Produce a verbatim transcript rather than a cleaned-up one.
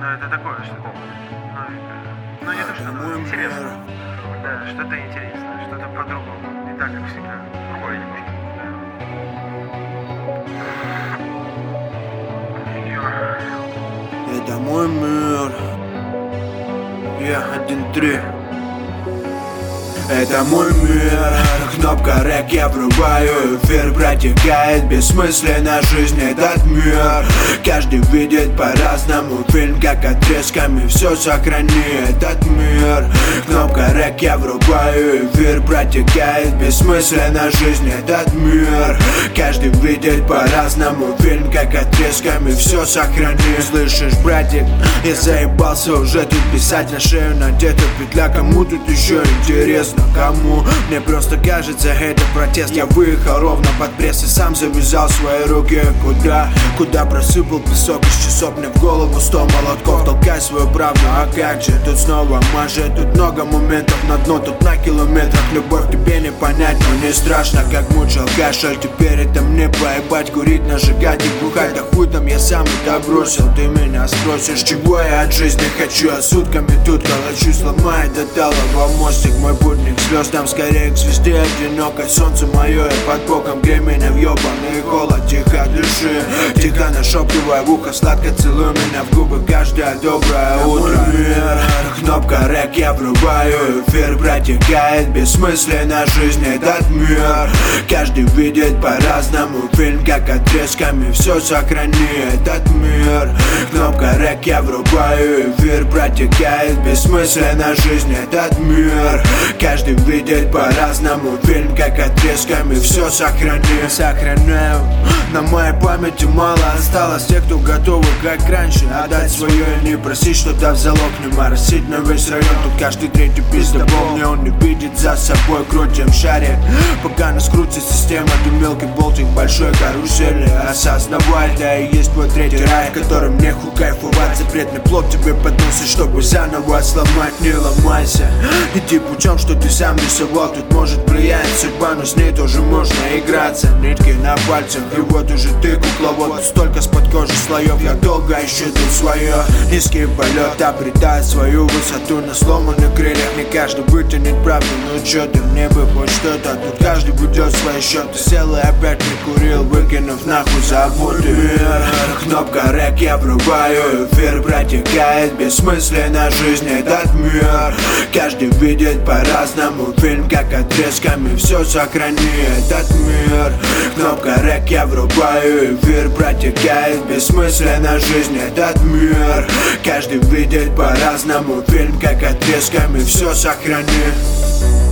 Ну это такое что-то. Ну, ну не то, что ну, интересно. Да, что-то интересное, что-то по-другому. Не так, как всегда. Другое немножко. Это мой мир. Я один-три. Это мой мир, кнопка рэк я врубаю, эфир протекает бессмысленно жизнь этот мир. Каждый видит по-разному фильм, как отрезками все сохрани этот мир. Кнопка рэк я врубаю, эфир протекает бессмысленно жизнь этот мир. Каждый видит по-разному фильм, как отрезками все сохрани. Слышишь, братик, я заебался уже тут писать, на шею надета петля, кому тут еще интересно? Кому? Мне просто кажется, это протест. Я выехал ровно под пресс и сам завязал свои руки. Куда? Куда просыпал песок из часов? Мне в голову сто молотков. Толкай свою правду, а как же? Тут снова может, тут много моментов на дно, тут на километрах. Любовь тебе не понять, но не страшно, как мучил кашель. Теперь это мне поебать, курить, нажигать и бухать. Да хуй там, я сам это бросил. Ты меня спросишь, чего я от жизни хочу? А сутками тут калачу, сломает до талого мостик. Мой путник звездам скорее к звезде, одинокое солнце мое и под боком грей меня в ёбаный холод. Тихо дыши, тихо нашептывай в ухо, сладко целуй меня в губы каждое доброе утро. Мир, кнопка рэк я врубаю, эфир протекает бессмысленно жизнь этот мир. Каждый видит по-разному фильм, как отрезками все сохрани этот мир. Кнопка рэк я врубаю, эфир протекает бессмысленно жизнь этот мир. Каждый видит по-разному фильм, как отрезками все сохрани. Сохраняю, на моей памяти мало осталось тех, кто готовы, как раньше, отдать свое и не просить что-то в залог. Не моросить на весь район, тут каждый третий пиздобол. Мне он не видит за собой, крутим шарик, пока нас крутит система. Ты мелкий болтик большой карусели. Осознавай, да и есть твой третий рай, которым нехуй кайфовать. Запретный плод тебе подносит, чтобы заново сломать. Не ломайся, иди путем, что ты сам рисовал. Тут может влиять судьба, но с ней тоже можно играться. Нитки на пальцах, и вот уже ты кукловод. Столько с-под кожи слоев, я долго ищу тут свое. Низкий полет обретает свою высоту на сломанных крыльях. Не каждый вытянет правду, ну чё ты мне бы хоть что-то. Тут каждый ведет свои счеты. Сел и опять не курил, выкинув нахуй заботы. Мир, кнопка рэк я врубаю, эфир протекает бессмысленно жизнь этот мир. Каждый видит по-разному фильм, как отрезками все сохрани этот мир. Кнопка рэк я врубаю, эфир протекает бессмысленно жизнь этот мир. Каждый видит по-разному фильм, как отрезками все сохрани.